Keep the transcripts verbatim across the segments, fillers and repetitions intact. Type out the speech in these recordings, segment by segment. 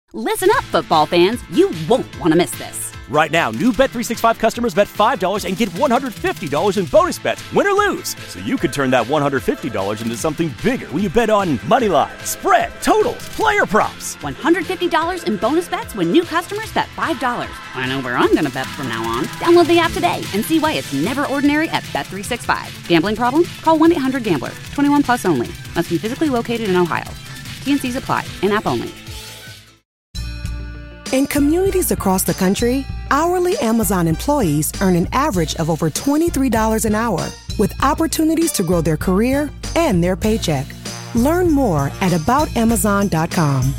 Listen up, football fans. You won't want to miss this. Right now, new Bet three sixty-five customers bet five dollars and get one hundred fifty dollars in bonus bets, win or lose. So you could turn that one hundred fifty dollars into something bigger when you bet on money line, spread, totals, player props. one hundred fifty dollars in bonus bets when new customers bet five dollars. I know where I'm going to bet from now on. Download the app today and see why it's never ordinary at Bet three sixty-five. Gambling problem? Call one eight hundred gambler. twenty-one plus only. Must be physically located in Ohio. T N Cs apply. In-app only. In communities across the country, hourly Amazon employees earn an average of over twenty-three dollars an hour, with opportunities to grow their career and their paycheck. Learn more at about amazon dot com.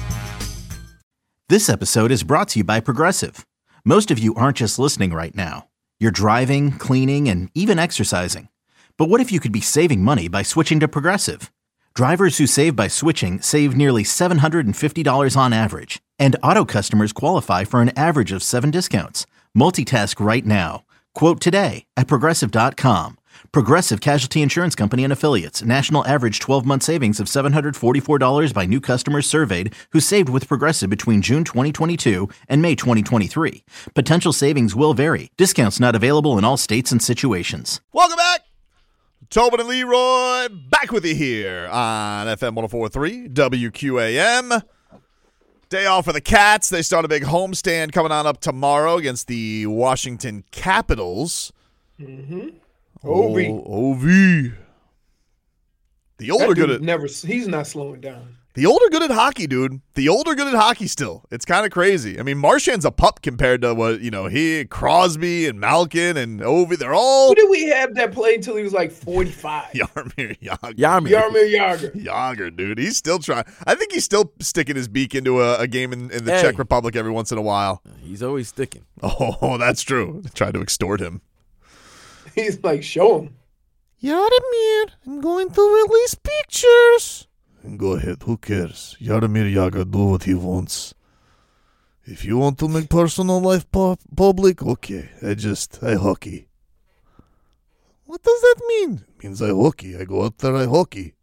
This episode is brought to you by Progressive. Most of you aren't just listening right now. You're driving, cleaning, and even exercising. But what if you could be saving money by switching to Progressive? Drivers who save by switching save nearly seven hundred fifty dollars on average. And auto customers qualify for an average of seven discounts. Multitask right now. Quote today at progressive dot com. Progressive Casualty Insurance Company and Affiliates. National average twelve-month savings of seven hundred forty-four dollars by new customers surveyed who saved with Progressive between June twenty twenty-two and May twenty twenty-three. Potential savings will vary. Discounts not available in all states and situations. Welcome back. Tobin and Leroy back with you here on F M one oh four point three W Q A M. Day off for the Cats. They start a big homestand coming on up tomorrow against the Washington Capitals. Mm-hmm. O V. Oh, O V. The older good at never. He's not slowing down. The older good at hockey, dude. The older good at hockey still. It's kind of crazy. I mean, Marchand's a pup compared to what, you know, he, Crosby and Malkin and Ovi. They're all. Who did we have that played until he was like forty-five? Jaromir Jagr. Jaromir. Jaromir Jagr. Jagr, dude. He's still trying. I think he's still sticking his beak into a, a game in, in the hey. Czech Republic every once in a while. He's always sticking. Oh, that's true. Tried to extort him. He's like, show him. Jaromir, I'm going to release pictures. Go ahead, who cares? Jaromir Jagr, do what he wants. If you want to make personal life pu- public, okay. I just, I hockey. What does that mean? It means I hockey. I go out there, I hockey.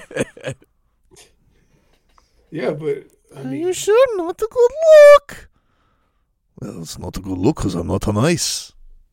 Yeah, but, I mean. Are you sure? Not a good look. Well, it's not a good look because I'm not on ice.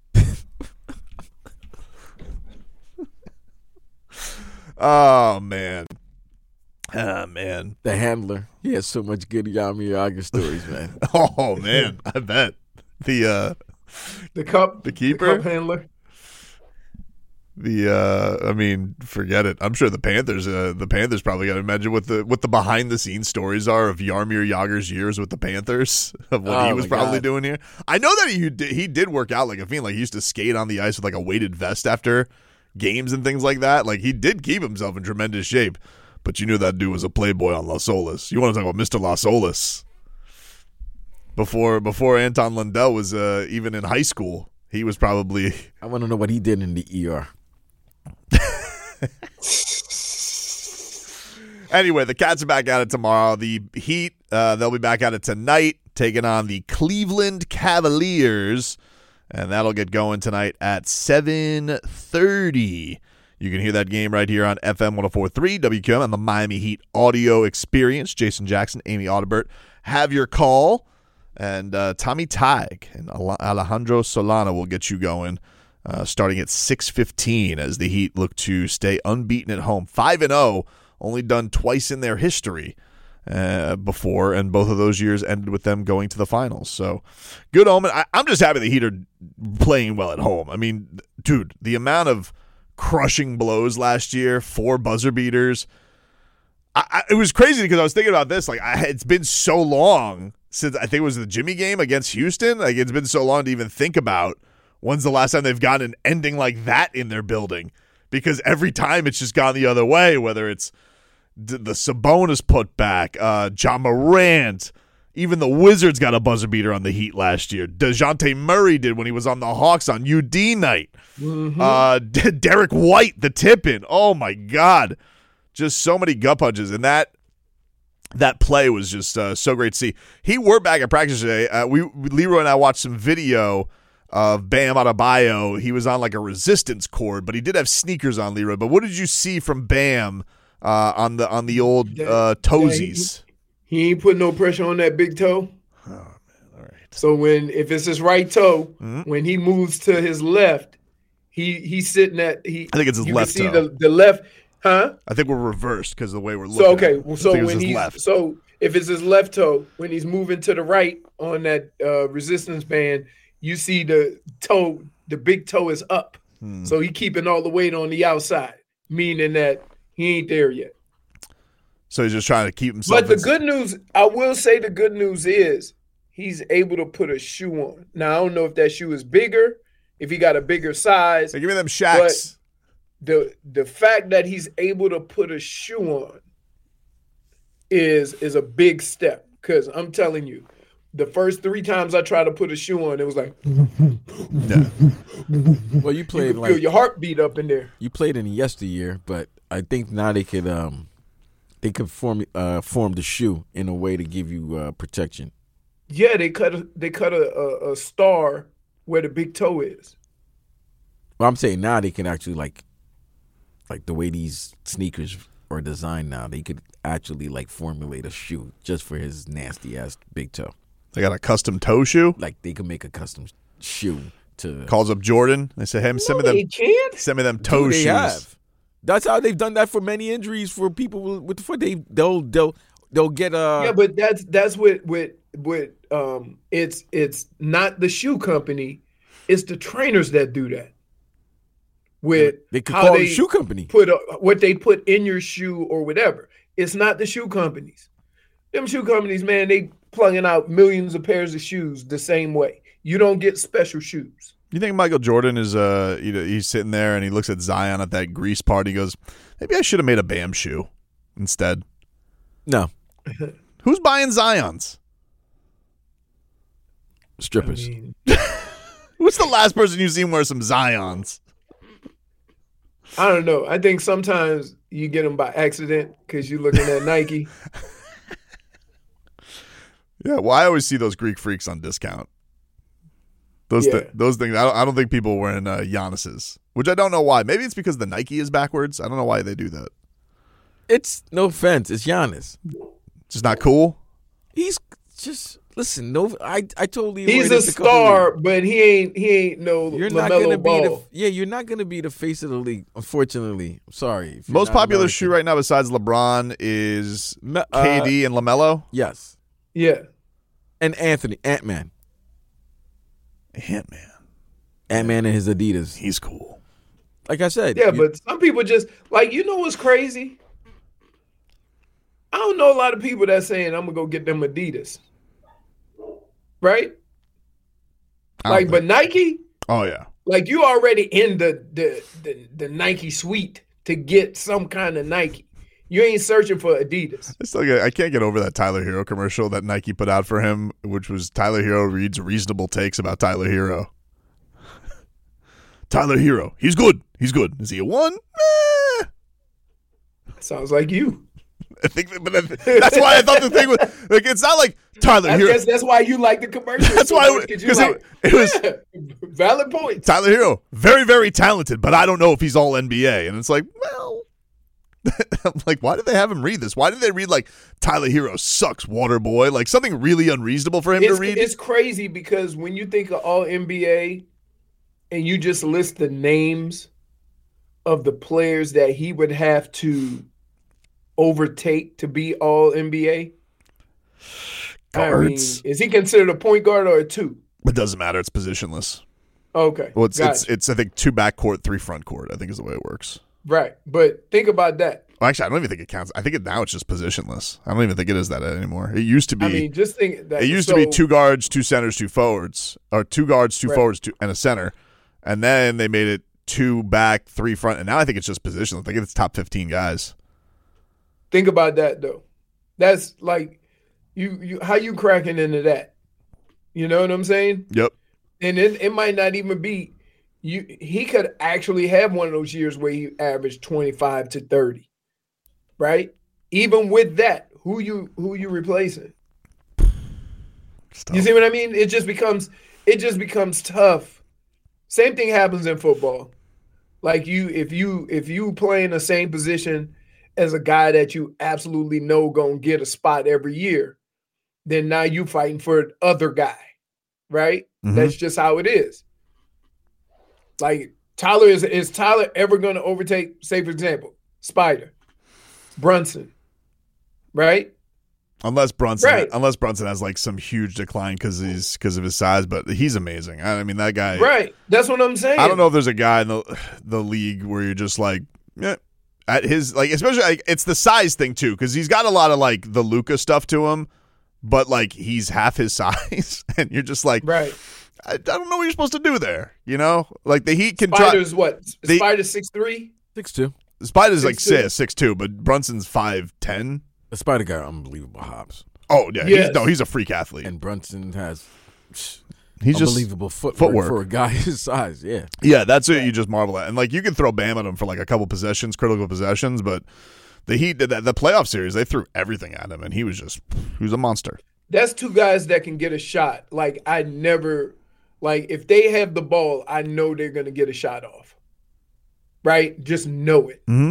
Oh, man. Ah, man. The handler. He has so much good Jaromir Jagr stories, man. Oh, man. I bet. The uh, the cup. The keeper. The cup handler. The uh, I mean, forget it. I'm sure the Panthers uh, the Panthers probably got to imagine what the what the behind the scenes stories are of Jaromir Jagr's years with the Panthers, of what oh he was probably God. doing here. I know that he did, he did work out like a fiend. Like he used to skate on the ice with like a weighted vest after games and things like that. Like he did keep himself in tremendous shape. But you knew that dude was a playboy on Las Olas. You want to talk about Mister Las Olas? Before before Anton Lundell was uh, even in high school, he was probably. I want to know what he did in the E R. Anyway, the Cats are back at it tomorrow. The Heat, uh, they'll be back at it tonight, taking on the Cleveland Cavaliers, and that'll get going tonight at seven thirty. You can hear that game right here on F M one oh four point three W Q M on the Miami Heat audio experience. Jason Jackson, Amy Audibert have your call, and uh, Tommy Tig and Alejandro Solana will get you going uh, starting at six fifteen as the Heat look to stay unbeaten at home. five and oh, only done twice in their history uh, before, and both of those years ended with them going to the finals. So good omen. I- I'm just happy the Heat are playing well at home. I mean, dude, the amount of crushing blows last year, four buzzer beaters. I, I, it was crazy because I was thinking about this. Like, I, it's been so long since I think it was the Jimmy game against Houston. Like, it's been so long to even think about when's the last time they've gotten an ending like that in their building. Because every time it's just gone the other way, whether it's d- the Sabonis put back, uh, John Morant. Even the Wizards got a buzzer beater on the Heat last year. DeJounte Murray did when he was on the Hawks on U D night. Mm-hmm. Uh, D- Derek White, the tip-in. Oh, my God. Just so many gut punches. And that that play was just uh, so great to see. He were back at practice today. Uh, we Leroy and I watched some video of Bam Adebayo. He was on like a resistance cord, but he did have sneakers on, Leroy. But what did you see from Bam uh, on the on the old uh, toesies? he ain't put no pressure on that big toe. Oh man, all right. So when if it's his right toe, Mm-hmm. when he moves to his left, he he's sitting at he. I think it's his you left can see toe. the the left, huh? I think we're reversed because of the way we're looking. So okay, at it. well, I so think it was when his he's left. so if it's his left toe, when he's moving to the right on that uh, resistance band, you see the toe, the big toe is up. Hmm. So he keeping all the weight on the outside, meaning that he ain't there yet. So he's just trying to keep himself. But the in- good news, I will say the good news is he's able to put a shoe on. Now, I don't know if that shoe is bigger, if he got a bigger size. Hey, give me them shacks. The the fact that he's able to put a shoe on is is a big step. Because I'm telling you, the first three times I tried to put a shoe on, it was like Yeah. Well, you you played could like feel your heartbeat up in there. you played in yesteryear, but I think now they could um they could form uh form the shoe in a way to give you uh, protection. Yeah, they cut a, they cut a, a, a star where the big toe is. Well, I'm saying now they can actually like like the way these sneakers are designed now, they could actually like formulate a shoe just for his nasty ass big toe. They got a custom toe shoe. Like they could make a custom shoe to Calls up Jordan. They say, "Hey, send me No, them. they can't. Send me them toe Do they shoes." have. That's how they've done that for many injuries for people with, with the foot. They they'll they'll they'll get uh Yeah, but that's that's what with with um it's it's not the shoe company, it's the trainers that do that. With they could how call they the shoe company. put a, what they put in your shoe or whatever. It's not the shoe companies. Them shoe companies, man, they plugging out millions of pairs of shoes the same way. You don't get special shoes. You think Michael Jordan is uh you know, he's sitting there and he looks at Zion at that Grease party. He goes, maybe I should have made a Bam shoe instead. No Who's buying Zion's? strippers. I mean, Who's the last person you've seen wear some Zions? I don't know. I think sometimes you get them by accident because you're looking at Nike. Yeah, well, I always see those Greek freaks on discount. Those Yeah. thi- those things. I don't, I don't think people are wearing uh, Giannis's, which I don't know why. Maybe it's because the Nike is backwards. I don't know why they do that. It's no offense. It's Giannis. It's just not cool. He's just listen. No, I I totally. He's aware a this couple star, weeks. but he ain't he ain't no You're LaMelo not gonna Ball. be the yeah. You're not gonna be the face of the league. Unfortunately, I'm sorry. if you're Most not popular American. shoe right now besides LeBron is Me- K uh, D and LaMelo. Yes, Yeah. and Anthony Ant Man. Ant Man, Ant Man and his Adidas. he's cool. Like I said. Yeah, you- but some people just like you know what's crazy? I don't know a lot of people that's saying I'm gonna go get them Adidas. Right? I don't Like, think- but Nike, oh yeah, like you already in the, the the the Nike suite to get some kind of Nike. You ain't searching for Adidas. I still get, I can't get over that Tyler Hero commercial that Nike put out for him, which was Tyler Hero reads reasonable takes about Tyler Hero. Tyler Hero, he's good. He's good. Is he a one? Eh. Sounds like you. I think, but that's why I thought the thing was like it's not like Tyler I Hero. guess that's why you like the commercial. That's so why much, it, 'cause you because like, it, it was yeah, valid points. Tyler Hero, very very talented, but I don't know if he's all N B A. And it's like, well, I'm like, why did they have him read this? Why did they read like Tyler Hero sucks, water boy, like something really unreasonable for him It's, to read? it's crazy because when you think of all N B A and you just list the names of the players that he would have to overtake to be all N B A. I mean, Guards. is he considered a point guard or a two? It doesn't matter. It's positionless. Okay. Well, it's it's, gotcha. it's I think two back court, three front court. I think is the way it works. Right. But think about that. Well, actually, I don't even think it counts. I think it now it's just positionless. I don't even think it is that anymore. It used to be. I mean, just think that it used so, to be two guards, two centers, two forwards, or two guards, two Right. forwards, two, and a center, and then they made it two back, three front, and now I think it's just positionless. I think it's top fifteen guys. Think about that though. That's like you you how you cracking into that? You know what I'm saying? Yep. And it, it might not even be you he could actually have one of those years where he averaged twenty-five to thirty. Right? Even with that, who you who you replacing? You see what I mean? It just becomes it just becomes tough. Same thing happens in football. Like you if you if you play in the same position as a guy that you absolutely know gonna get a spot every year, then now you fighting for the other guy, right? Mm-hmm. That's just how it is. Like Tyler is is Tyler ever gonna overtake, say for example, Spider, Brunson, right? Unless Brunson, Right. unless Brunson has like some huge decline because he's because of his size, but he's amazing. I mean, that guy. Right. That's what I'm saying. I don't know if there's a guy in the the league where you're just like, eh, at his like, especially like it's the size thing too, because he's got a lot of like the Luka stuff to him, but like he's half his size, and you're just like, Right. I, I don't know what you're supposed to do there. You know, like the Heat can Spider's try. what? They- Spider's six three? six two. Spider's like six two. six six two, but Brunson's five ten. The Spider got unbelievable hops, Oh yeah, Yes. he's, no, he's a freak athlete. and Brunson has He's just unbelievable footwork, footwork. for a guy his size. Yeah, Yeah, that's what you just marvel at. And like you can throw Bam at him for like a couple possessions, critical possessions, but the Heat did that. The playoff series, they threw everything at him, and he was just he was a monster. That's two guys that can get a shot. Like I never, like if they have the ball, I know they're gonna get a shot off. Right? Just know it. Mm-hmm.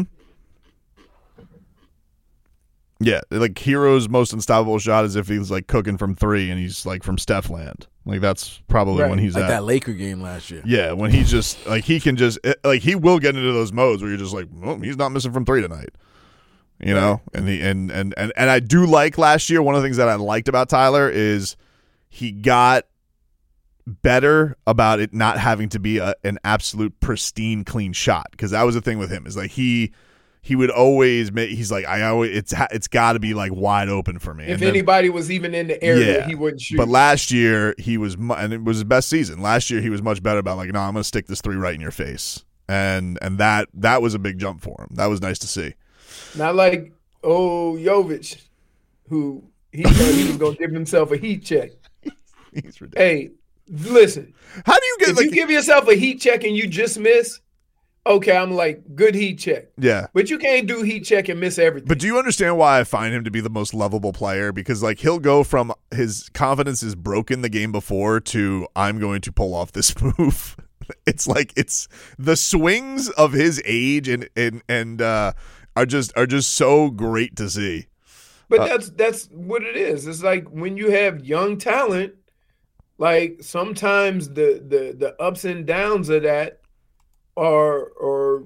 Yeah, like Hero's most unstoppable shot is if he's like cooking from three and he's like from Steph land. Like that's probably Right. when he's like at. that Laker game last year. Yeah, when he's just like he can just like he will get into those modes where you're just like, well, he's not missing from three tonight. You know, and the and, and and and I do like last year. One of the things that I liked about Tyler is he got better about it not having to be a, an absolute pristine clean shot, because that was the thing with him is like he he would always make he's like I always it's it's got to be like wide open for me. If And then- anybody was even in the area, Yeah. he wouldn't shoot. But last year he was, mu- and it was his best season. Last year he was much better about like, no, I'm going to stick this three right in your face, and and that that was a big jump for him. That was nice to see. Not like oh Jovic, who he thought he was gonna give himself a heat check. He's ridiculous. Hey, listen, How do you get if like? you give yourself a heat check and you just miss, okay, I'm like good heat check. yeah, But you can't do heat check and miss everything. but do you understand why I find him to be the most lovable player? Because like he'll go from his confidence is broken the game before to I'm going to pull off this move. It's like it's the swings of his age and and and uh, are just are just so great to see. But Uh, that's that's what it is. It's like when you have young talent, like sometimes the the the ups and downs of that are are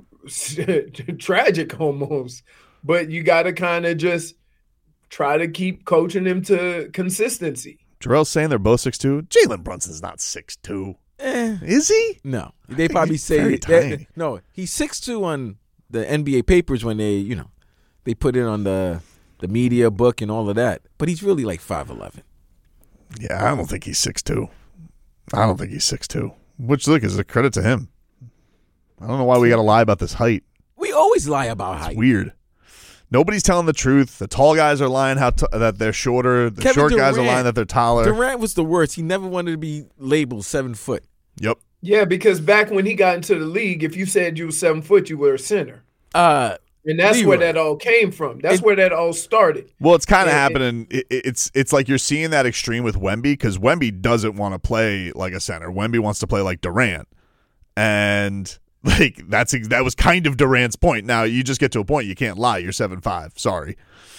tragic almost. But you got to kind of just try to keep coaching them to consistency. Jarrell's saying they're both six two. Jalen Brunson's not six two. Eh, Is he? no, they think probably he's say very that- tiny. no. He's six two on the N B A papers when they, you know, they put it on the the media book and all of that. But he's really like five eleven. Yeah, I don't think he's six two. I don't think he's six two. Which, look, is a credit to him. I don't know why we got to lie about this height. We always lie about It's height. weird. Nobody's telling the truth. The tall guys are lying how t- that they're shorter. The Kevin short guys are Durant- lying that they're taller. Durant was the worst. He never wanted to be labeled seven foot. Yep. Yeah, because back when he got into the league, if you said you were seven foot, you were a center. Uh, And that's Leroy. where that all came from. That's It- where that all started. Well, it's kind of Yeah, happening. It, it- it's it's like you're seeing that extreme with Wemby, because Wemby doesn't want to play like a center. Wemby wants to play like Durant, and like that's ex- that was kind of Durant's point. Now you just get to a point you can't lie. You're seven five. Sorry.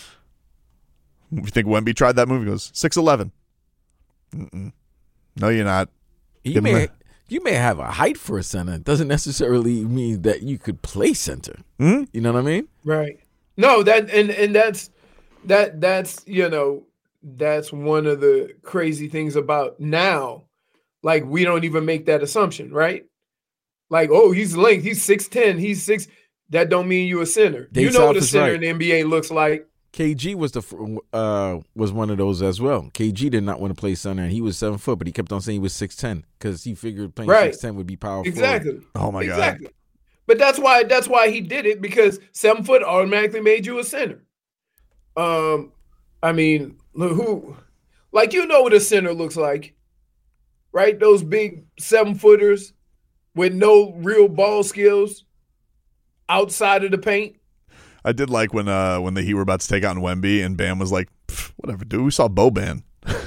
You think Wemby tried that move? He goes six eleven. No, you're not. you Give him may a- you may have a height for a center. It doesn't necessarily mean that you could play center. Hmm? You know what I mean? Right. No, that and and that's that that's you know that's one of the crazy things about now. Like we don't even make that assumption, right? Like, oh, he's length, he's six ten, he's six. That don't mean you a center. Dave you know South what a is center right. in the N B A looks like. K G was the fir- uh was one of those as well. K G did not want to play center, and he was seven foot, but he kept on saying he was six ten because he figured playing Right. six ten would be powerful. Exactly. Oh my god. exactly. But that's why that's why he did it, because seven foot automatically made you a center. Um, I mean, who, like you know what a center looks like, right? Those big seven footers with no real ball skills outside of the paint. I did like when uh when the Heat were about to take out Wemby and Bam was like, whatever, dude. We saw Boban.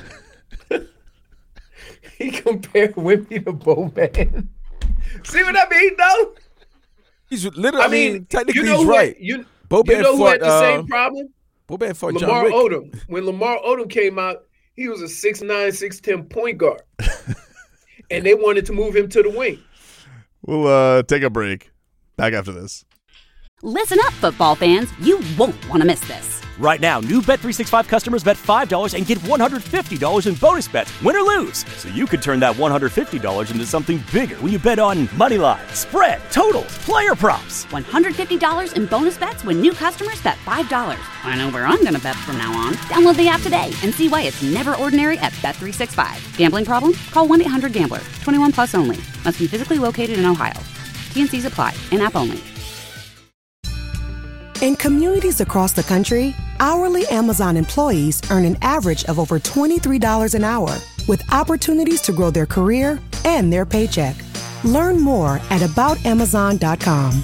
He compared Wemby to Boban. See what I mean, though? He's literally. I mean, technically you know he's who- right. You Boban You know who fought, had the uh, same problem? Boban fought John Lamar Wick. Odom. When Lamar Odom came out, he was a six nine, six ten point guard. And they wanted to move him to the wing. We'll uh, take a break. Back after this. Listen up, football fans. You won't want to miss this. Right now, new Bet three sixty-five customers bet five dollars and get one hundred fifty dollars in bonus bets, win or lose. So you could turn that one hundred fifty dollars into something bigger when you bet on money line, spread, totals, player props. one hundred fifty dollars in bonus bets when new customers bet five dollars. I know where I'm going to bet from now on. Download the app today and see why it's never ordinary at Bet three sixty-five. Gambling problem? Call one eight hundred gambler. twenty-one plus only. Must be physically located in Ohio. T N Cs apply. In-app only. In communities across the country, hourly Amazon employees earn an average of over twenty-three dollars an hour, with opportunities to grow their career and their paycheck. Learn more at about amazon dot com.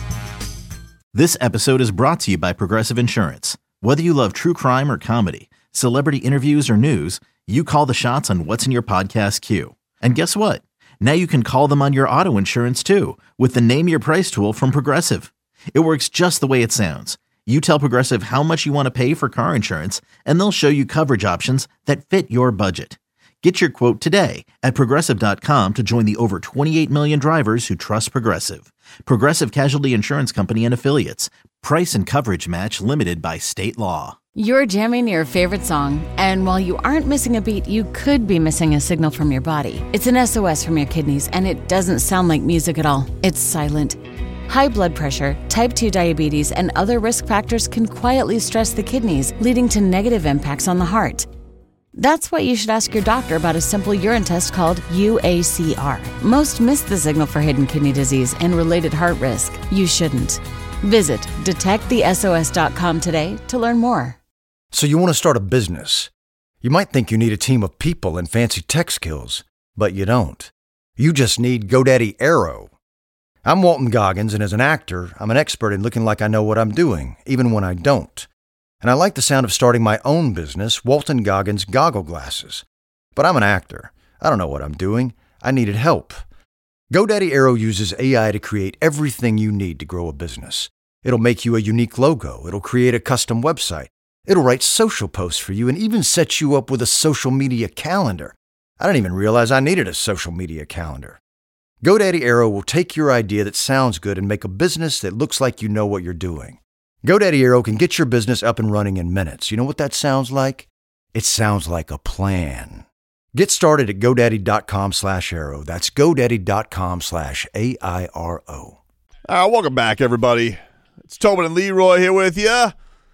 This episode is brought to you by Progressive Insurance. Whether you love true crime or comedy, celebrity interviews or news, you call the shots on what's in your podcast queue. And guess what? Now you can call them on your auto insurance too, with the Name Your Price tool from Progressive. It works just the way it sounds. You tell Progressive how much you want to pay for car insurance, and they'll show you coverage options that fit your budget. Get your quote today at progressive dot com to join the over twenty-eight million drivers who trust Progressive. Progressive Casualty Insurance Company and Affiliates. Price and coverage match limited by state law. You're jamming your favorite song, and while you aren't missing a beat, you could be missing a signal from your body. It's an S O S from your kidneys, and it doesn't sound like music at all. It's silent. High blood pressure, type two diabetes, and other risk factors can quietly stress the kidneys, leading to negative impacts on the heart. That's why you should ask your doctor about a simple urine test called U A C R. Most miss the signal for hidden kidney disease and related heart risk. You shouldn't. Visit detect the S O S dot com today to learn more. So you want to start a business. You might think you need a team of people and fancy tech skills, but you don't. You just need GoDaddy Aero. I'm Walton Goggins, and as an actor, I'm an expert in looking like I know what I'm doing, even when I don't. And I like the sound of starting my own business, Walton Goggins Goggle Glasses. But I'm an actor. I don't know what I'm doing. I needed help. GoDaddy Aero uses A I to create everything you need to grow a business. It'll make you a unique logo. It'll create a custom website. It'll write social posts for you and even set you up with a social media calendar. I didn't even realize I needed a social media calendar. GoDaddy Aero will take your idea that sounds good and make a business that looks like you know what you're doing. GoDaddy Aero can get your business up and running in minutes. You know what that sounds like? It sounds like a plan. Get started at GoDaddy.com slash Aero. That's GoDaddy.com slash A I R O. All right, welcome back, everybody. It's Tobin and Leroy here with you.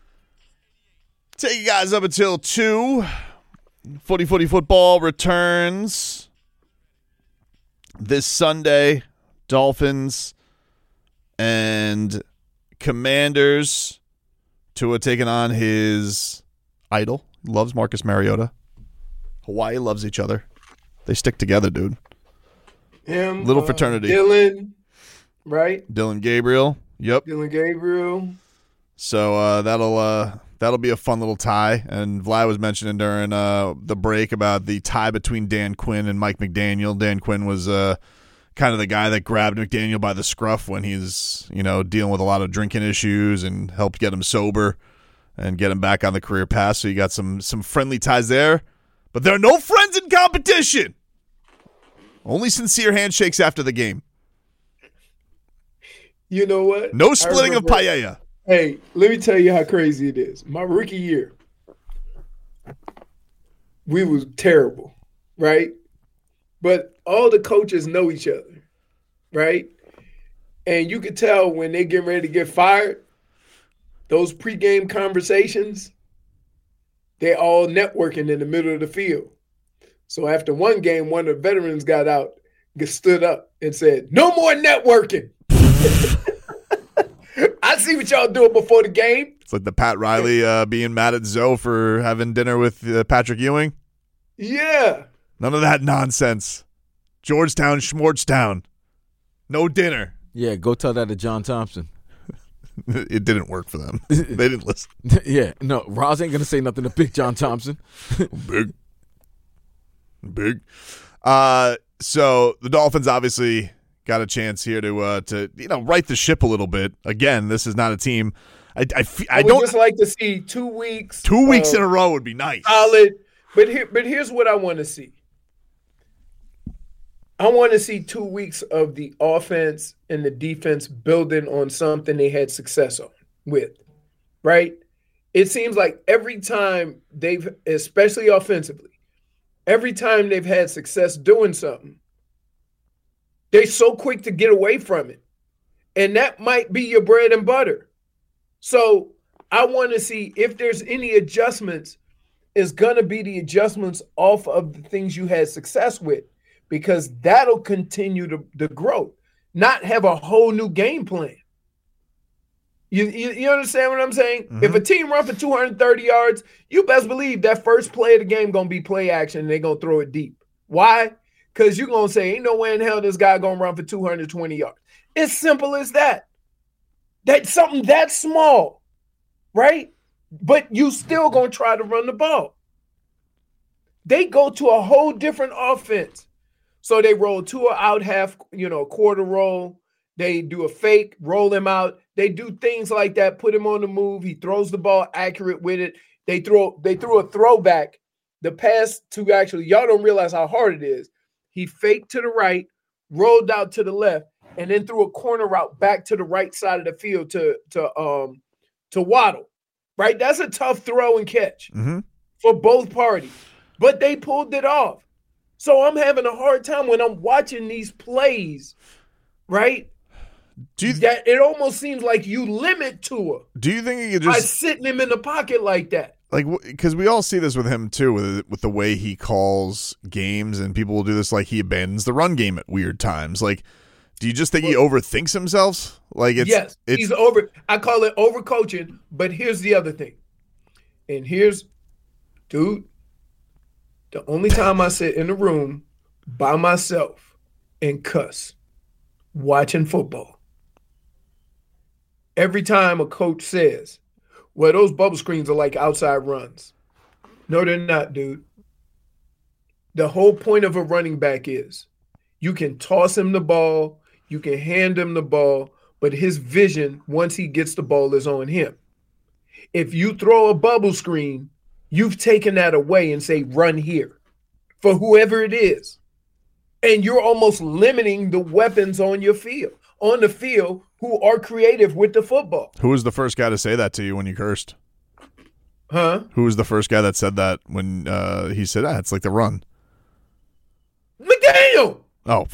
Take you guys up until two. Footy Footy Football returns this Sunday. Dolphins and Commanders. Tua taking on his idol. Loves Marcus Mariota. Hawaii loves each other. They stick together, dude. Him, Little uh, fraternity. Dylan, right? Dylan Gabriel. Yep. Dylan Gabriel. So uh, that'll uh, that'll be a fun little tie. And Vlad was mentioning during uh, the break about the tie between Dan Quinn and Mike McDaniel. Dan Quinn was uh, kind of the guy that grabbed McDaniel by the scruff when he's, you know, dealing with a lot of drinking issues and helped get him sober and get him back on the career path. So you got some some friendly ties there. But there are no friends in competition. Only sincere handshakes after the game. You know what? No splitting of remember- paella. Hey, let me tell you how crazy it is. My rookie year, we was terrible, right? But all the coaches know each other, right? And you could tell when they get ready to get fired, those pregame conversations, they all networking in the middle of the field. So after one game, one of the veterans got out, stood up and said, "No more networking." I see what y'all doing before the game. It's like the Pat Riley uh, being mad at Zoe for having dinner with uh, Patrick Ewing. Yeah. None of that nonsense. Georgetown, Schmorgetown. No dinner. Yeah, go tell that to John Thompson. It didn't work for them. They didn't listen. Yeah, no, Roz ain't going to say nothing to Big John Thompson. Big. Big. Uh, so the Dolphins obviously got a chance here to, uh, to you know, right the ship a little bit. Again, this is not a team. I, I, I, I would don't just like to see two weeks. two weeks uh, in a row would be nice. Solid. But here, but here's what I want to see. I want to see two weeks of the offense and the defense building on something they had success on with, right? It seems like every time they've, especially offensively, every time they've had success doing something, they're so quick to get away from it. And that might be your bread and butter. So I want to see if there's any adjustments, it's going to be the adjustments off of the things you had success with, because that'll continue to, to grow, not have a whole new game plan. You, you, you understand what I'm saying? Mm-hmm. If a team run for two hundred thirty yards, you best believe that first play of the game going to be play action and they're going to throw it deep. Why? Because you're going to say, ain't no way in hell this guy going to run for two hundred twenty yards. It's simple as that. That's something that small, right? But you still going to try to run the ball. They go to a whole different offense. So they roll two out half, you know, quarter roll. They do a fake, roll him out. They do things like that, put him on the move. He throws the ball accurate with it. They throw, they threw a throwback. The pass to actually, y'all don't realize how hard it is. He faked to the right, rolled out to the left, and then threw a corner route back to the right side of the field to, to, um, to Waddle. Right? That's a tough throw and catch mm-hmm. for both parties. But they pulled it off. So I'm having a hard time when I'm watching these plays, right? Do you th- that it almost seems like you limit Tua. Do you think you could just by sitting him in the pocket like that? Like, because we all see this with him too, with with the way he calls games, and people will do this. Like, he abandons the run game at weird times. Like, do you just think he overthinks himself? Like, it's yes, it's, he's over. I call it overcoaching. But here's the other thing, and here's, dude. The only time I sit in a room by myself and cuss, watching football. Every time a coach says, well, those bubble screens are like outside runs. No, they're not, dude. The whole point of a running back is you can toss him the ball, you can hand him the ball, but his vision, once he gets the ball, is on him. If you throw a bubble screen, you've taken that away and say, run here for whoever it is. And you're almost limiting the weapons on your field, on the field, who are creative with the football. Who was the first guy to say that to you when you cursed? Huh? Who was the first guy that said that when uh, he said, ah, it's like the run? McDaniel! Oh.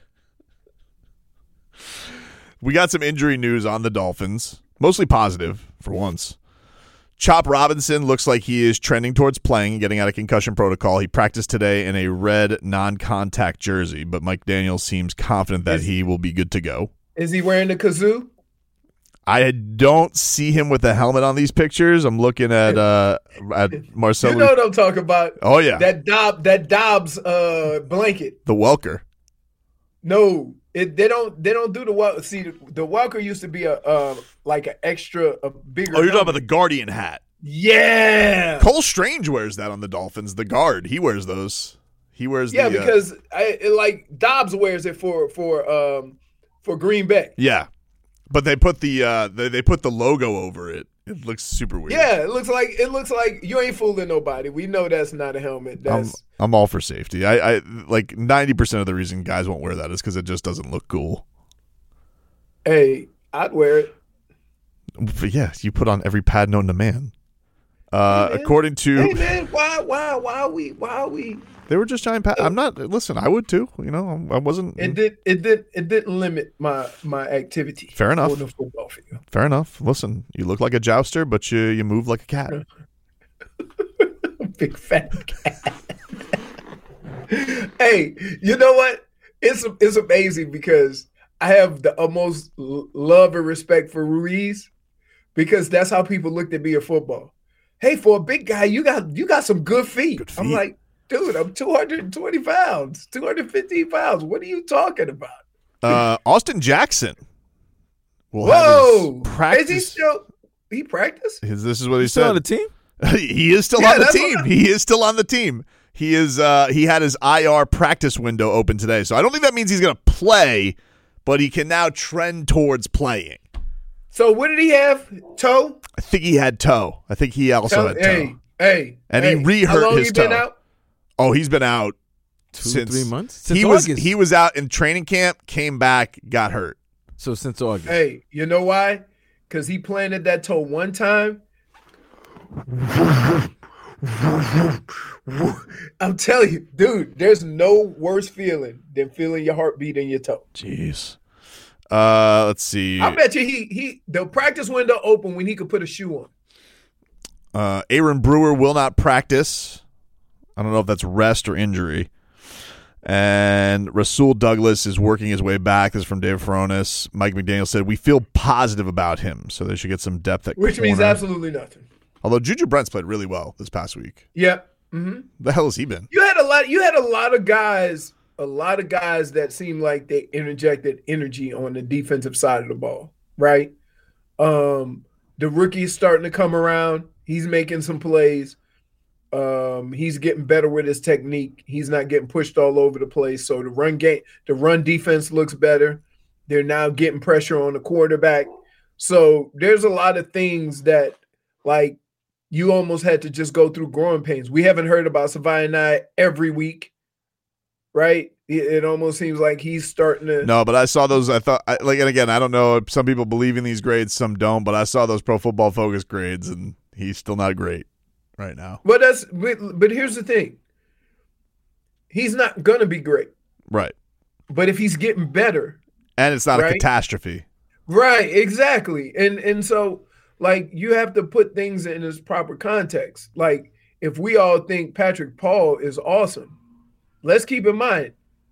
We got some injury news on the Dolphins, mostly positive for once. Chop Robinson looks like he is trending towards playing and getting out of concussion protocol. He practiced today in a red non-contact jersey, but Mike Daniels seems confident that is, he will be good to go. Is he wearing the kazoo? I don't see him with a helmet on these pictures. I'm looking at uh, at Marcelo. You know what I'm talking about? Oh yeah, that Dob that Dobbs uh, blanket. The Welker. No, it, they don't. They don't do the Welker. See, the, the Welker used to be a uh, like an extra, a bigger. Oh, you're helmet. talking about the Guardian hat. Yeah. Cole Strange wears that on the Dolphins. The guard, he wears those. He wears. Yeah, the, because uh, I, it, like Dobbs wears it for for um for Green Bay. Yeah, but they put the uh they, they put the logo over it. It looks super weird. Yeah, it looks like it looks like you ain't fooling nobody. We know that's not a helmet. That's I'm, I'm all for safety. I, I like ninety percent of the reason guys won't wear that is because it just doesn't look cool. Hey, I'd wear it. But yeah, you put on every pad known to man. Uh, hey man. According to hey man, why why why are we why are we? They were just giant pads. I'm not. Listen, I would too. You know, I wasn't. It did. It did. It didn't limit my my activity. Fair enough. On the football field. Fair enough. Listen, you look like a jouster, but you you move like a cat. Big fat cat. Hey, you know what? It's it's amazing because I have the utmost love and respect for Ruiz because that's how people looked at me in football. Hey, for a big guy, you got you got some good feet. Good feet. I'm like, dude, I'm two hundred twenty pounds, two hundred fifteen pounds. What are you talking about? Uh, Austin Jackson. Will Whoa! Practice. Is he still? He practice? His, this is what he Still said. on the team? He is still Yeah, on the that's team. what I- He is still on the team. He is. Uh, he had his I R practice window open today, so I don't think that means he's going to play, but he can now trend towards playing. So what did he have? Toe? I think he had toe. I think he also toe? had toe. Hey, hey. And hey. he re-hurt How long his he toe. been out? Oh, he's been out Two, since three months? Since he was August. he was out in training camp, came back, got hurt. So since August. Hey, you know why? Because he planted that toe one time. I'm telling you, dude, there's no worse feeling than feeling your heartbeat in your toe. Jeez. Uh, let's see. I bet you he he the practice window open when he could put a shoe on. Uh, Aaron Brewer will not practice. I don't know if that's rest or injury. And Rasul Douglas is working his way back. This is from Dave Furones. Mike McDaniel said, we feel positive about him, so they should get some depth at Which corner. means absolutely nothing. Although Juju Brents played really well this past week. Yeah. Mm-hmm. The hell has he been? You had a lot. You had a lot of guys. A lot of guys that seemed like they interjected energy on the defensive side of the ball. Right. Um, the rookie's starting to come around. He's making some plays. Um, he's getting better with his technique. He's not getting pushed all over the place. So the run game, the run defense looks better. They're now getting pressure on the quarterback. So there's a lot of things that, like, you almost had to just go through growing pains. We haven't heard about Savaiinai every week, right? It, it almost seems like he's starting to. No, but I saw those. I thought, I, like, and again, I don't know. Some people believe in these grades, some don't. But I saw those Pro Football Focus grades, and he's still not great right now. But that's. But, but here's the thing. He's not gonna be great, right? But if he's getting better, and it's not right? a catastrophe, right? Exactly, and and so. Like, you have to put things in its proper context. Like, if we all think Patrick Paul is awesome, let's keep in mind,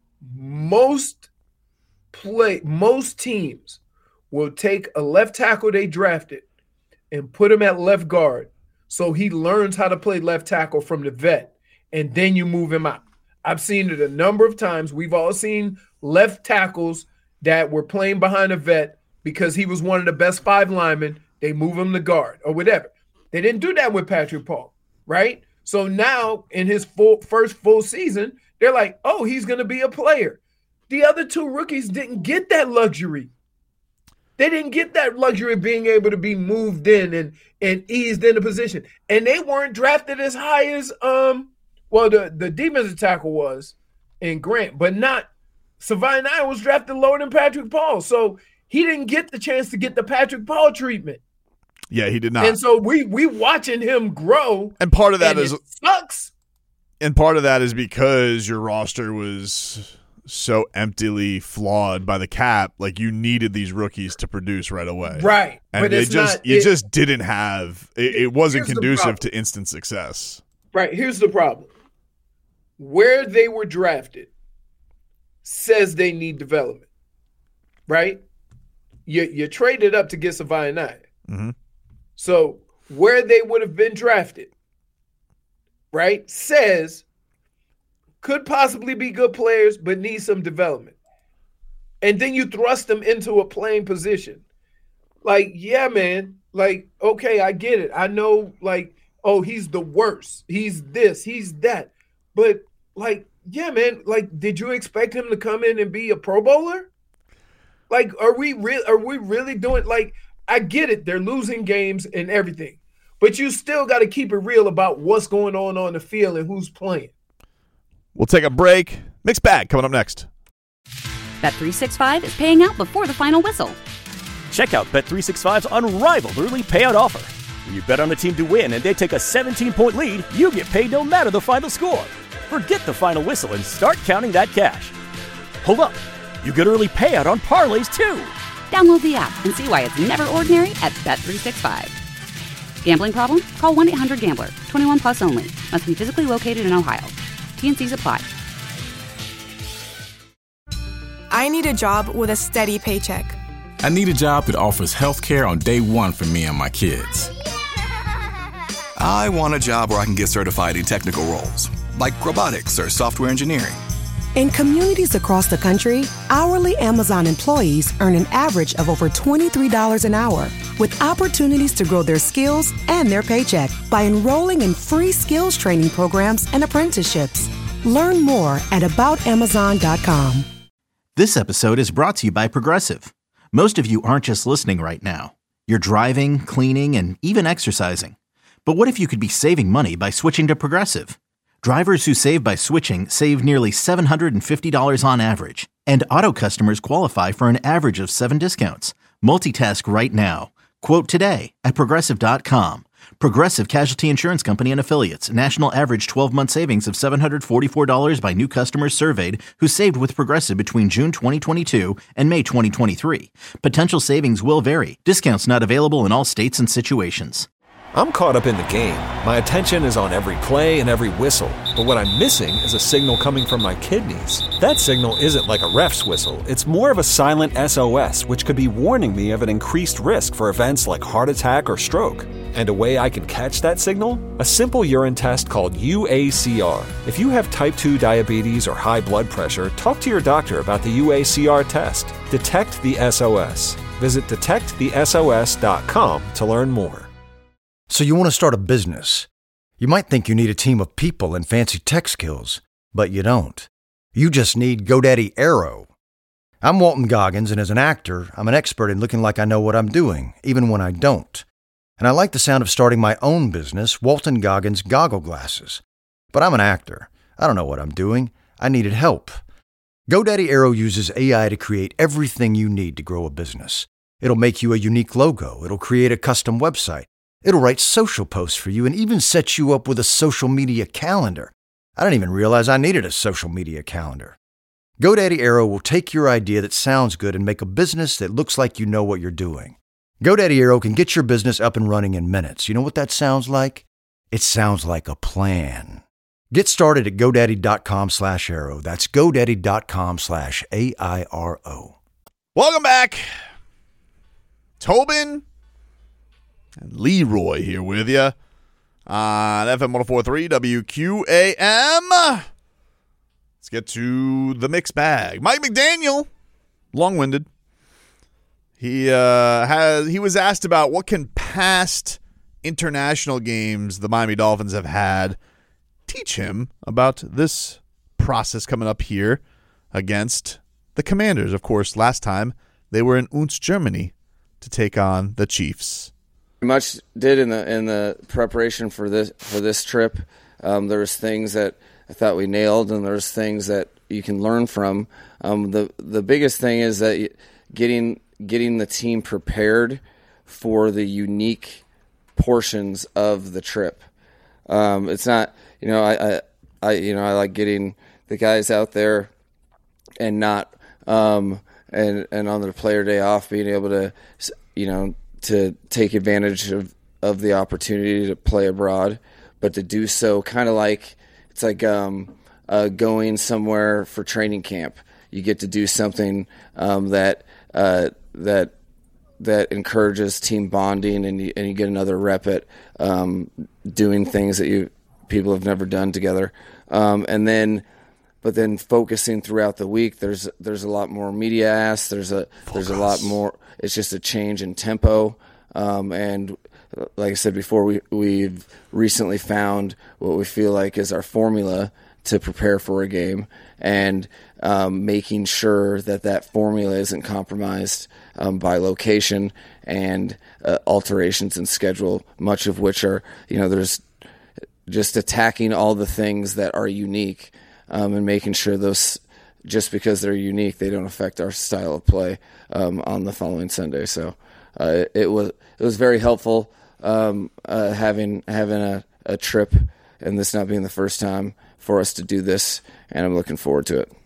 most play, most teams will take a left tackle they drafted and put him at left guard so he learns how to play left tackle from the vet, and then you move him out. I've seen it a number of times. We've all seen left tackles that were playing behind a vet because he was one of the best five linemen. They move him to guard or whatever. They didn't do that with Patrick Paul, right? So now in his full first full season, they're like, oh, he's going to be a player. The other two rookies didn't get that luxury. They didn't get that luxury of being able to be moved in and, and eased into position. And they weren't drafted as high as, um, well, the, the defensive tackle was in Grant, but not Savaiinai was drafted lower than Patrick Paul. So he didn't get the chance to get the Patrick Paul treatment. Yeah, he did not. And so we we watching him grow. And part of that is it sucks. And part of that is because your roster was so emptily flawed by the cap. Like, you needed these rookies to produce right away. Right. And but they it's just not, you it, just didn't have it, it wasn't Here's the conducive problem. to instant success. Right. Here's the problem. Where they were drafted says they need development. Right? You you traded up to get Savaiinai. Mm-hmm. So where they would have been drafted, right, says could possibly be good players but need some development. And then you thrust them into a playing position. Like, yeah, man, like, okay, I get it. I know, like, oh, he's the worst. He's this, he's that. But, like, yeah, man, like, did you expect him to come in and be a Pro Bowler? Like, are we real? Are we really doing, like, I get it. They're losing games and everything. But you still got to keep it real about what's going on on the field and who's playing. We'll take a break. Mixed bag coming up next. Bet three sixty-five is paying out before the final whistle. Check out Bet three sixty-five's unrivaled early payout offer. When you bet on a team to win and they take a seventeen-point lead, you get paid no matter the final score. Forget the final whistle and start counting that cash. Hold up. You get early payout on parlays, too. Download the app and see why it's never ordinary at Bet three sixty-five. Gambling problem? Call one eight hundred gambler. twenty-one plus only. Must be physically located in Ohio. T and C's apply. I need a job with a steady paycheck. I need a job that offers health care on day one for me and my kids. I want a job where I can get certified in technical roles, like robotics or software engineering. In communities across the country, hourly Amazon employees earn an average of over twenty-three dollars an hour, with opportunities to grow their skills and their paycheck by enrolling in free skills training programs and apprenticeships. Learn more at about amazon dot com. This episode is brought to you by Progressive. Most of you aren't just listening right now. You're driving, cleaning, and even exercising. But what if you could be saving money by switching to Progressive? Drivers who save by switching save nearly seven hundred fifty dollars on average, and auto customers qualify for an average of seven discounts. Multitask right now. Quote today at Progressive dot com. Progressive Casualty Insurance Company and Affiliates. National average twelve-month savings of seven hundred forty-four dollars by new customers surveyed who saved with Progressive between June twenty twenty-two and May twenty twenty-three. Potential savings will vary. Discounts not available in all states and situations. I'm caught up in the game. My attention is on every play and every whistle. But what I'm missing is a signal coming from my kidneys. That signal isn't like a ref's whistle. It's more of a silent S O S, which could be warning me of an increased risk for events like heart attack or stroke. And a way I can catch that signal? A simple urine test called U A C R. If you have type two diabetes or high blood pressure, talk to your doctor about the U A C R test. Detect the S O S. Visit detect the S O S dot com to learn more. So you want to start a business. You might think you need a team of people and fancy tech skills, but you don't. You just need GoDaddy Aero. I'm Walton Goggins, and as an actor, I'm an expert in looking like I know what I'm doing, even when I don't. And I like the sound of starting my own business, Walton Goggins Goggle Glasses. But I'm an actor. I don't know what I'm doing. I needed help. GoDaddy Aero uses A I to create everything you need to grow a business. It'll make you a unique logo. It'll create a custom website. It'll write social posts for you and even set you up with a social media calendar. I didn't even realize I needed a social media calendar. GoDaddy Aero will take your idea that sounds good and make a business that looks like you know what you're doing. GoDaddy Aero can get your business up and running in minutes. You know what that sounds like? It sounds like a plan. Get started at GoDaddy.com slash Aero. That's GoDaddy.com slash A I R O. Welcome back. Tobin and Leroy here with you on F M one oh four point three W Q A M. Let's get to the mixed bag. Mike McDaniel, long-winded. He uh, has he was asked about what can past international games the Miami Dolphins have had teach him about this process coming up here against the Commanders. Of course, last time they were in Unz, Germany to take on the Chiefs. Much did in the in the preparation for this for this trip. Um, there was things that I thought we nailed, and there's things that you can learn from. Um, the the biggest thing is that getting getting the team prepared for the unique portions of the trip. Um, it's not, you know, I, I I you know I like getting the guys out there and not um, and and on their player day off being able to, you know, to take advantage of, of the opportunity to play abroad, but to do so kind of like it's like um, uh, going somewhere for training camp. You get to do something um, that uh, that that encourages team bonding, and you, and you get another rep at um, doing things that you people have never done together. Um, and then, but then focusing throughout the week, there's there's a lot more media asks. There's a Focus. there's a lot more. It's just a change in tempo, um, and like I said before, we we've recently found what we feel like is our formula to prepare for a game, and um, making sure that that formula isn't compromised um, by location and uh, alterations in schedule. Much of which are, you know, there's just attacking all the things that are unique, um, and making sure those, just because they're unique, they don't affect our style of play um, on the following Sunday. So uh, it was it was very helpful um, uh, having having a, a trip, and this not being the first time for us to do this, and I'm looking forward to it.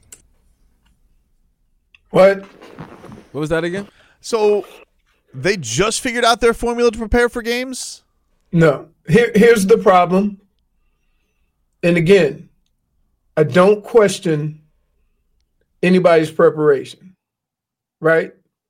What? What was that again? So they just figured out their formula to prepare for games? No. Here, here's the problem. And again, I don't question anybody's preparation, right?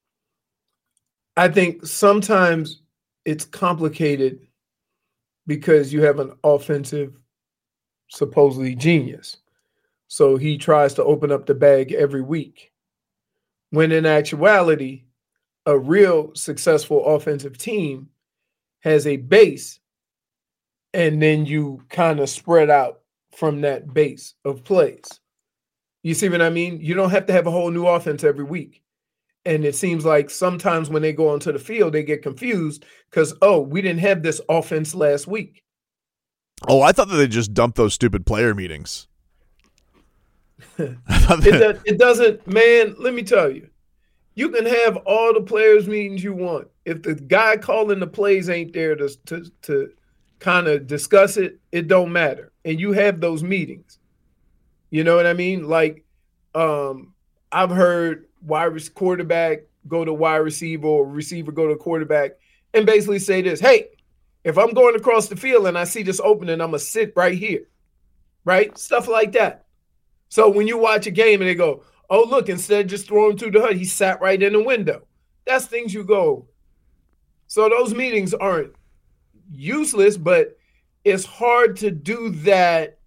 I think sometimes it's complicated because you have an offensive, supposedly genius. So he tries to open up the bag every week. When in actuality, a real successful offensive team has a base, and then you kind of spread out from that base of plays. You see what I mean? You don't have to have a whole new offense every week. And it seems like sometimes when they go onto the field, they get confused because, oh, we didn't have this offense last week. Oh, I thought that they just dumped those stupid player meetings. it, does, it doesn't, man, let me tell you. You can have all the players meetings you want. If the guy calling the plays ain't there to, to, to kind of discuss it, it don't matter. And you have those meetings. You know what I mean? Like, um, I've heard wide quarterback go to wide receiver or receiver go to quarterback and basically say this, hey, if I'm going across the field and I see this opening, I'm going to sit right here, right? Stuff like that. So when you watch a game and they go, oh, look, instead of just throwing through the hood, he sat right in the window. That's things you go. So those meetings aren't useless, but it's hard to do that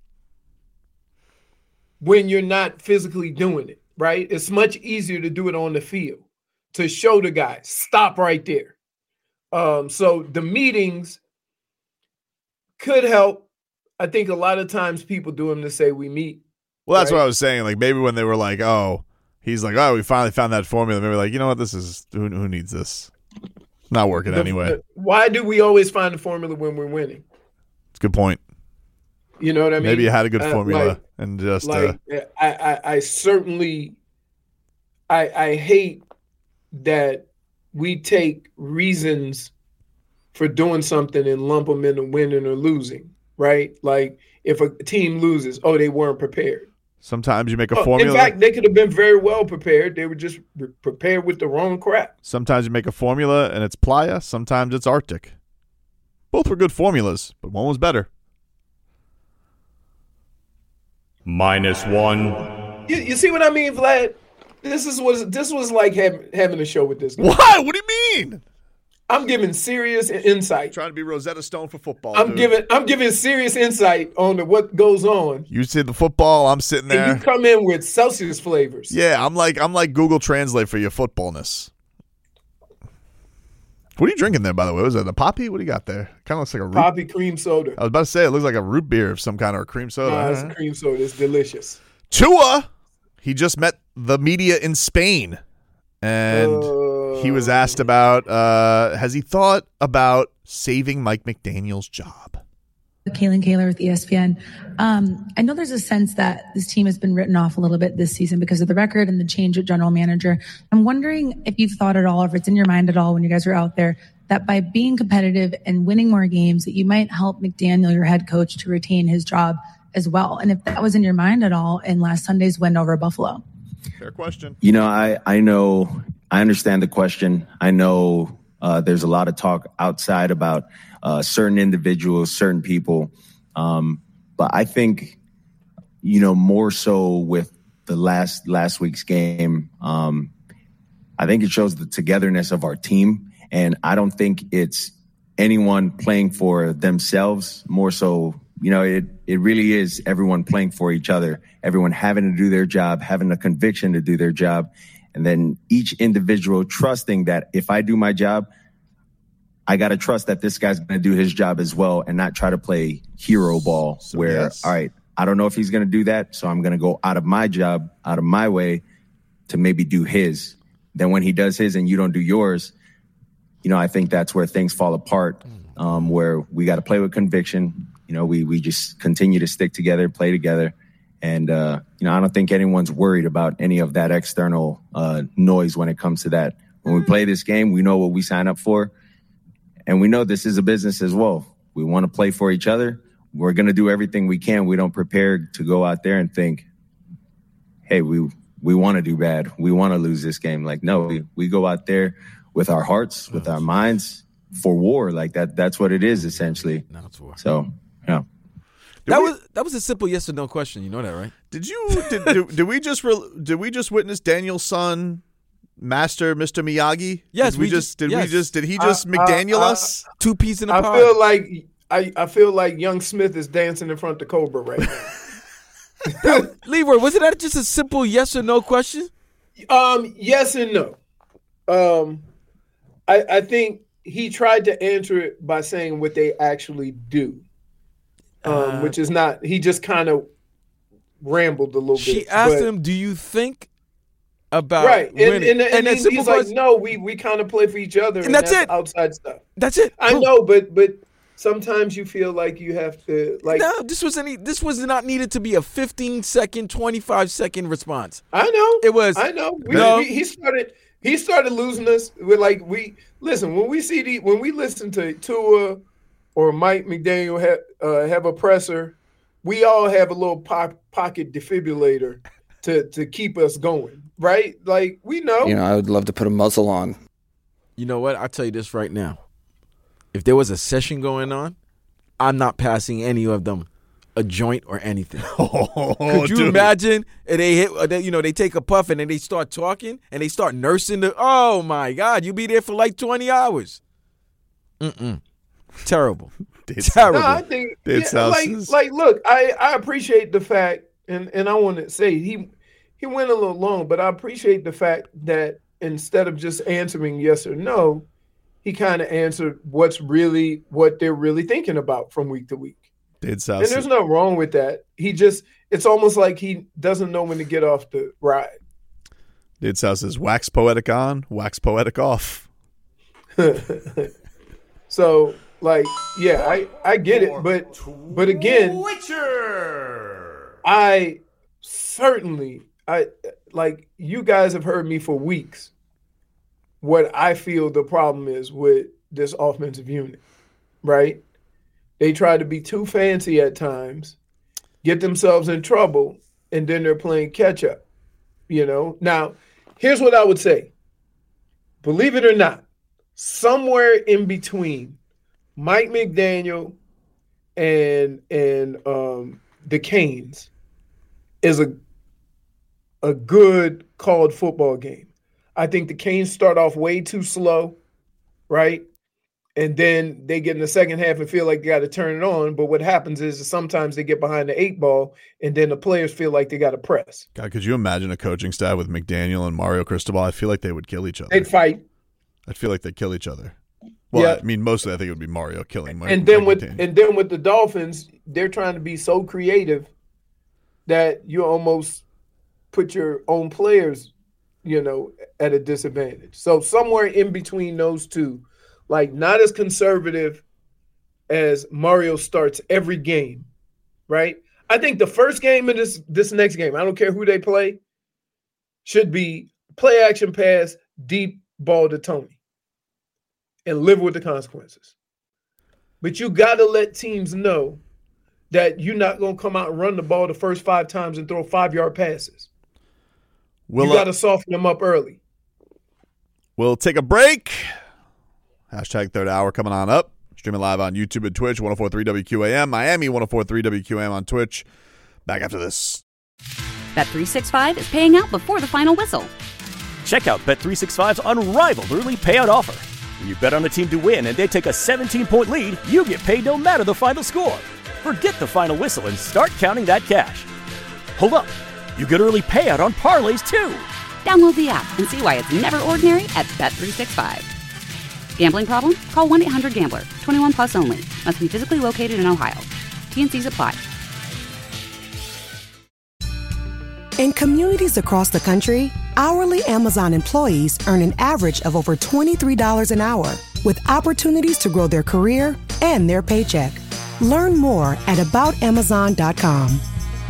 when you're not physically doing it. Right? It's much easier to do it on the field, to show the guy, stop right there. Um, so the meetings could help. I think a lot of times people do them to say we meet. Well, that's right? what I was saying. Like maybe when they were like, oh, he's like, oh, we finally found that formula. Maybe like, you know what? This is, who, who needs this? Not working the, anyway. The, why do we always find the formula when we're winning? It's a good point. You know what I mean? Maybe you had a good uh, formula like, and just like uh, I, I, I certainly I I hate that we take reasons for doing something and lump them into winning or losing, right? Like if a team loses, oh, they weren't prepared. Sometimes you make a oh, formula. In fact, they could have been very well prepared. They were just prepared with the wrong crap. Sometimes you make a formula and it's Playa. Sometimes it's Arctic. Both were good formulas, but one was better. Minus one. You, you see what I mean, Vlad? This is what this was like having having a show with this guy. What? What do you mean? I'm giving serious insight. Trying to be Rosetta Stone for football. I'm dude. giving I'm giving serious insight on the, what goes on. You said the football. I'm sitting there. And you come in with Celsius flavors. Yeah, I'm like I'm like Google Translate for your footballness. What are you drinking there, by the way? Was that a poppy? What do you got there? Kind of looks like a root. Poppy cream soda. I was about to say it looks like a root beer of some kind or a cream soda. Nah, it's a cream soda. It's delicious. Tua, he just met the media in Spain, and uh, he was asked about uh, has he thought about saving Mike McDaniel's job? Kaylin Kaler with E S P N. Um, I know there's a sense that this team has been written off a little bit this season because of the record and the change at general manager. I'm wondering if you've thought at all, or if it's in your mind at all when you guys are out there, that by being competitive and winning more games, that you might help McDaniel, your head coach, to retain his job as well. And if that was in your mind at all in last Sunday's win over Buffalo. Fair question. You know, I, I know, I understand the question. I know uh, there's a lot of talk outside about Uh, certain individuals, certain people. Um, but I think, you know, more so with the last, last week's game, um, I think it shows the togetherness of our team. And I don't think it's anyone playing for themselves, more so, you know, it, it really is everyone playing for each other, everyone having to do their job, having a conviction to do their job. And then each individual trusting that if I do my job, I got to trust that this guy's going to do his job as well and not try to play hero ball so, where, yes. all right, I don't know if he's going to do that, so I'm going to go out of my job, out of my way to maybe do his. Then when he does his and you don't do yours, you know, I think that's where things fall apart, um, where we got to play with conviction. You know, we we just continue to stick together, play together. And, uh, you know, I don't think anyone's worried about any of that external uh, noise when it comes to that. When we play this game, we know what we sign up for. And we know this is a business as well. We want to play for each other. We're going to do everything we can. We don't prepare to go out there and think, hey, we we want to do bad. We want to lose this game. Like, no, we, we go out there with our hearts, with our minds for war. Like that. That's what it is, essentially. No, it's war. So, yeah. That was that was a simple yes or no question. You know that, right? Did you did, did, did we just re, did we just witness Daniel's son, Master Mister Miyagi? Yes, did we, we just did yes. we just did he just I- McDaniel I- I- us? Two peas in a I pod. feel like I, I feel like young Smith is dancing in front of Cobra right now. Leroy, wasn't that just a simple yes or no question? Um, yes and no. Um, I, I think he tried to answer it by saying what they actually do, um, Uh, which is not. He just kind of rambled a little She bit. asked but- him, "Do you think about right. And, winning. and, and, and then he's, simple he's like, question- no, we we kind of play for each other, and, And that's it. Outside stuff. That's it. I Boom. know, but but sometimes you feel like you have to like. No, this was any. This was not needed to be a fifteen second, twenty-five second response. I know. It was. I know. We, no. we, he started. He started losing us. We're like we listen when we see the when we listen to Tua or Mike McDaniel have uh, have a presser, we all have a little po- pocket defibrillator to to keep us going, right? Like we know. You know, I would love to put a muzzle on. You know what? I'll tell you this right now. If there was a session going on, I'm not passing any of them a joint or anything. Oh, Could you dude. imagine? And they hit, they, you know, they take a puff and then they start talking and they start nursing the. Oh my God, you be there for like twenty hours. Mm-mm. Terrible. Terrible. No, I think Dave yeah, South like is- like look, I I appreciate the fact, and and I want to say he he went a little long, but I appreciate the fact that instead of just answering yes or no, he kind of answered what's really what they're really thinking about from week to week. Dave South And there's nothing wrong with that. He just it's almost like he doesn't know when to get off the ride. Dave South says, wax poetic on, wax poetic off. So like yeah, I I get it, but but again, I certainly I like you guys have heard me for weeks what I feel the problem is with this offensive unit, right? They try to be too fancy at times, get themselves in trouble, and then they're playing catch up. You know? Now, here's what I would say. Believe it or not, somewhere in between Mike McDaniel and and um, the Canes is a a good called football game. I think the Canes start off way too slow, right? And then they get in the second half and feel like they got to turn it on. But what happens is sometimes they get behind the eight ball, and then the players feel like they got to press. God, could you imagine a coaching staff with McDaniel and Mario Cristobal? I feel like they would kill each other. They'd fight. I feel like they'd kill each other. Well, Yeah. I mean, mostly I think it would be Mario killing Mike. and then Mike with McDaniel. and then with the Dolphins, they're trying to be so creative that you almost put your own players, you know, at a disadvantage. So somewhere in between those two, like not as conservative as Mario starts every game, right? I think the first game of this this next game, I don't care who they play, should be play action pass, deep ball to Tony, and live with the consequences. But you got to let teams know that you're not going to come out and run the ball the first five times and throw five-yard passes. We'll, you uh, got to soften them up early. We'll take a break. Hashtag third hour coming on up. Streaming live on YouTube and Twitch, one oh four point three W Q A M. Miami, one oh four point three W Q A M on Twitch. Back after this. Bet three sixty-five is paying out before the final whistle. Check out Bet three sixty-five's unrivaled early payout offer. When you bet on a team to win and they take a seventeen-point lead, you get paid no matter the final score. Forget the final whistle and start counting that cash. Hold up. You get early payout on parlays, too. Download the app and see why it's never ordinary at Bet three sixty-five. Gambling problem? Call one eight hundred gambler. twenty-one plus only. Must be physically located in Ohio. T N Cs apply. In communities across the country, hourly Amazon employees earn an average of over twenty-three dollars an hour, with opportunities to grow their career and their paycheck. Learn more at about amazon dot com.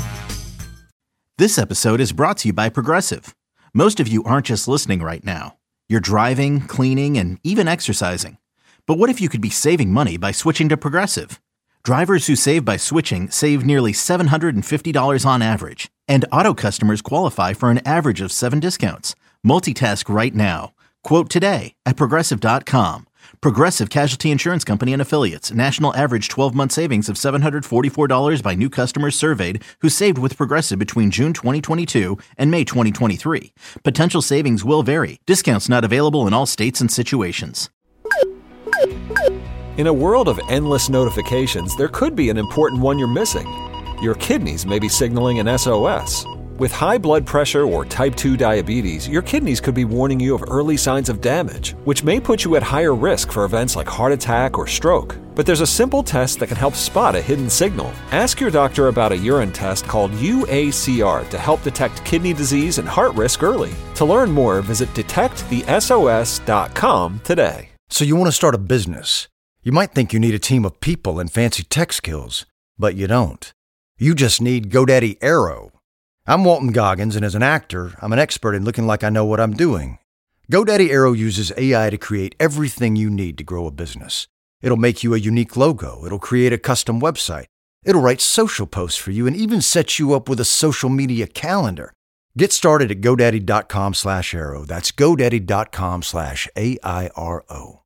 This episode is brought to you by Progressive. Most of you aren't just listening right now. You're driving, cleaning, and even exercising. But what if you could be saving money by switching to Progressive? Drivers who save by switching save nearly seven hundred fifty dollars on average. And auto customers qualify for an average of seven discounts. Multitask right now. Quote today at Progressive dot com. Progressive Casualty Insurance Company and Affiliates. National average twelve-month savings of seven hundred forty-four dollars by new customers surveyed who saved with Progressive between June twenty twenty-two and May twenty twenty-three. Potential savings will vary. Discounts not available in all states and situations. In a world of endless notifications, there could be an important one you're missing. Your kidneys may be signaling an S O S. With high blood pressure or type two diabetes, your kidneys could be warning you of early signs of damage, which may put you at higher risk for events like heart attack or stroke. But there's a simple test that can help spot a hidden signal. Ask your doctor about a urine test called U A C R to help detect kidney disease and heart risk early. To learn more, visit detect the S O S dot com today. So you want to start a business. You might think you need a team of people and fancy tech skills, but you don't. You just need GoDaddy Aero. I'm Walton Goggins, and as an actor, I'm an expert in looking like I know what I'm doing. GoDaddy Aero uses A I to create everything you need to grow a business. It'll make you a unique logo. It'll create a custom website. It'll write social posts for you and even set you up with a social media calendar. Get started at GoDaddy.com slash Aero. That's GoDaddy.com slash A I R O.